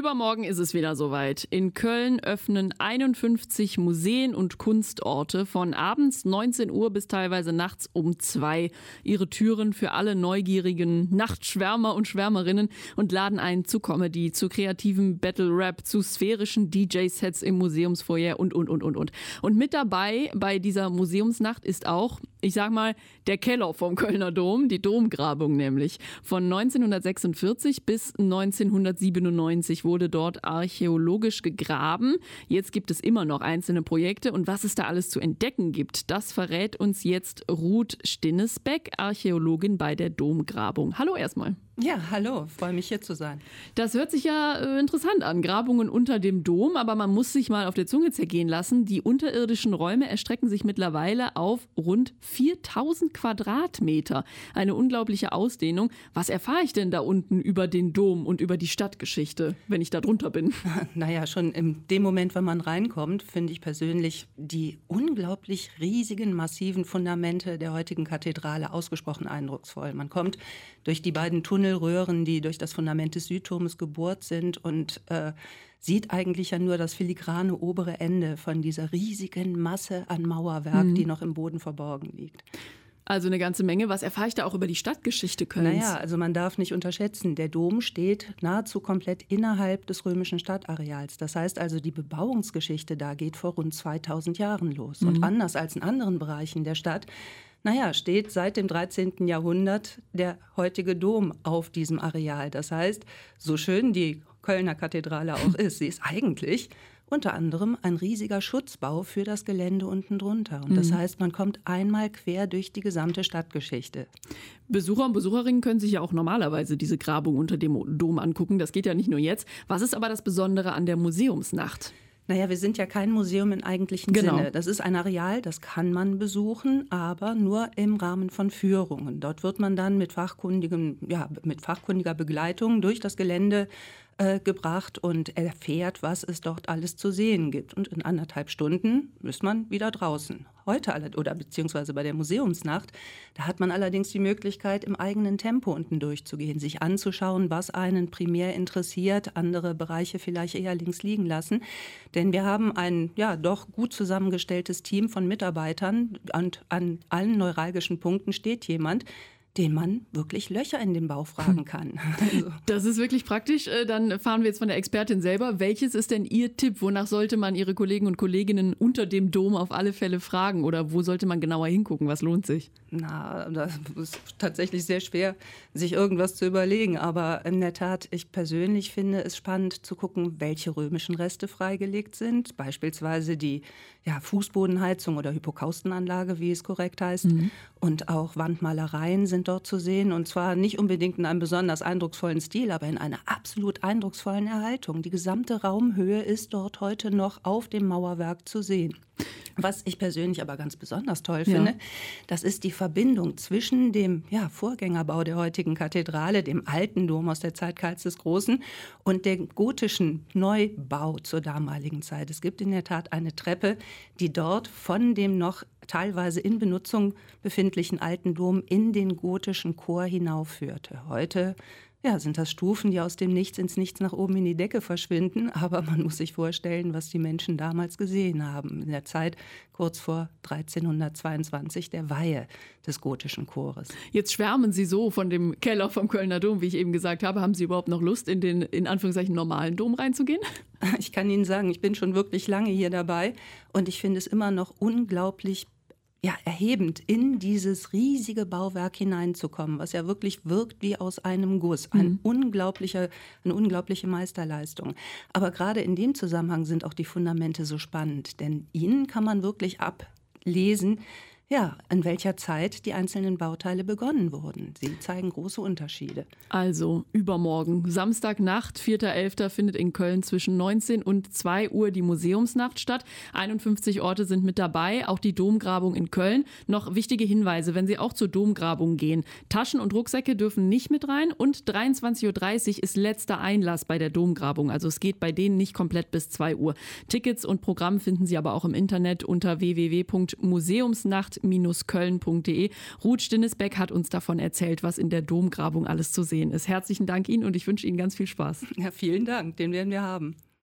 Übermorgen ist es wieder soweit. In Köln öffnen 51 Museen und Kunstorte von abends 19 Uhr bis teilweise nachts um 2 ihre Türen für alle neugierigen Nachtschwärmer und Schwärmerinnen und laden ein zu Comedy, zu kreativen Battle-Rap, zu sphärischen DJ-Sets im Museumsfoyer und. Und mit dabei bei dieser Museumsnacht ist auch, ich sag mal, der Keller vom Kölner Dom, die Domgrabung nämlich. Von 1946 bis 1997 wurde dort archäologisch gegraben. Jetzt gibt es immer noch einzelne Projekte und was es da alles zu entdecken gibt, das verrät uns jetzt Ruth Stinnesbeck, Archäologin bei der Domgrabung. Hallo erstmal. Ja, hallo, freue mich hier zu sein. Das hört sich ja interessant an, Grabungen unter dem Dom, aber man muss sich mal auf der Zunge zergehen lassen. Die unterirdischen Räume erstrecken sich mittlerweile auf rund 4000 Quadratmeter. Eine unglaubliche Ausdehnung. Was erfahre ich denn da unten über den Dom und über die Stadtgeschichte, wenn ich da drunter bin? Naja, schon in dem Moment, wenn man reinkommt, finde ich persönlich die unglaublich riesigen, massiven Fundamente der heutigen Kathedrale ausgesprochen eindrucksvoll. Man kommt durch die beiden Tunnelröhren, die durch das Fundament des Südturmes gebohrt sind und sieht eigentlich ja nur das filigrane obere Ende von dieser riesigen Masse an Mauerwerk, die noch im Boden verborgen liegt. Also eine ganze Menge. Was erfahre ich da auch über die Stadtgeschichte Kölns? Naja, also man darf nicht unterschätzen, der Dom steht nahezu komplett innerhalb des römischen Stadtareals. Das heißt also, die Bebauungsgeschichte da geht vor rund 2000 Jahren los. Und anders als in anderen Bereichen der Stadt, steht seit dem 13. Jahrhundert der heutige Dom auf diesem Areal. Das heißt, so schön die Kölner Kathedrale auch ist, sie ist eigentlich unter anderem ein riesiger Schutzbau für das Gelände unten drunter. Und das heißt, man kommt einmal quer durch die gesamte Stadtgeschichte. Besucher und Besucherinnen können sich ja auch normalerweise diese Grabung unter dem Dom angucken. Das geht ja nicht nur jetzt. Was ist aber das Besondere an der Museumsnacht? Naja, wir sind ja kein Museum im eigentlichen Sinne. Das ist ein Areal, das kann man besuchen, aber nur im Rahmen von Führungen. Dort wird man dann mit fachkundiger Begleitung durch das Gelände gebracht und erfährt, was es dort alles zu sehen gibt. Und in 1,5 Stunden ist man wieder draußen. Heute beziehungsweise bei der Museumsnacht, da hat man allerdings die Möglichkeit, im eigenen Tempo unten durchzugehen, sich anzuschauen, was einen primär interessiert, andere Bereiche vielleicht eher links liegen lassen. Denn wir haben ein doch gut zusammengestelltes Team von Mitarbeitern und an allen neuralgischen Punkten steht jemand, den man wirklich Löcher in den Bauch fragen kann. Also. Das ist wirklich praktisch. Dann fahren wir jetzt von der Expertin selber. Welches ist denn Ihr Tipp? Wonach sollte man Ihre Kollegen und Kolleginnen unter dem Dom auf alle Fälle fragen? Oder wo sollte man genauer hingucken? Was lohnt sich? Das ist tatsächlich sehr schwer, sich irgendwas zu überlegen. Aber in der Tat, ich persönlich finde es spannend zu gucken, welche römischen Reste freigelegt sind. Beispielsweise die Fußbodenheizung oder Hypokaustenanlage, wie es korrekt heißt. Und auch Wandmalereien sind dort zu sehen. Und zwar nicht unbedingt in einem besonders eindrucksvollen Stil, aber in einer absolut eindrucksvollen Erhaltung. Die gesamte Raumhöhe ist dort heute noch auf dem Mauerwerk zu sehen. Was ich persönlich aber ganz besonders toll finde, das ist die Verbindung zwischen dem Vorgängerbau der heutigen Kathedrale, dem alten Dom aus der Zeit Karls des Großen und dem gotischen Neubau zur damaligen Zeit. Es gibt in der Tat eine Treppe, die dort von dem noch teilweise in Benutzung befindlichen alten Dom in den gotischen Chor hinaufführte. Heute sind das Stufen, die aus dem Nichts ins Nichts nach oben in die Decke verschwinden. Aber man muss sich vorstellen, was die Menschen damals gesehen haben. In der Zeit kurz vor 1322 der Weihe des gotischen Chores. Jetzt schwärmen Sie so von dem Keller vom Kölner Dom, wie ich eben gesagt habe. Haben Sie überhaupt noch Lust, in den, in Anführungszeichen, normalen Dom reinzugehen? Ich kann Ihnen sagen, ich bin schon wirklich lange hier dabei. Und ich finde es immer noch unglaublich erhebend, in dieses riesige Bauwerk hineinzukommen, was ja wirklich wirkt wie aus einem Guss. Eine unglaubliche Meisterleistung. Aber gerade in dem Zusammenhang sind auch die Fundamente so spannend, denn ihnen kann man wirklich ablesen, in welcher Zeit die einzelnen Bauteile begonnen wurden. Sie zeigen große Unterschiede. Also übermorgen, Samstagnacht, 4.11. findet in Köln zwischen 19 und 2 Uhr die Museumsnacht statt. 51 Orte sind mit dabei, auch die Domgrabung in Köln. Noch wichtige Hinweise, wenn Sie auch zur Domgrabung gehen. Taschen und Rucksäcke dürfen nicht mit rein und 23.30 Uhr ist letzter Einlass bei der Domgrabung. Also es geht bei denen nicht komplett bis 2 Uhr. Tickets und Programm finden Sie aber auch im Internet unter www.museumsnacht stadt-köln.de. Ruth Stinnesbeck hat uns davon erzählt, was in der Domgrabung alles zu sehen ist. Herzlichen Dank Ihnen und ich wünsche Ihnen ganz viel Spaß. Ja, vielen Dank, den werden wir haben.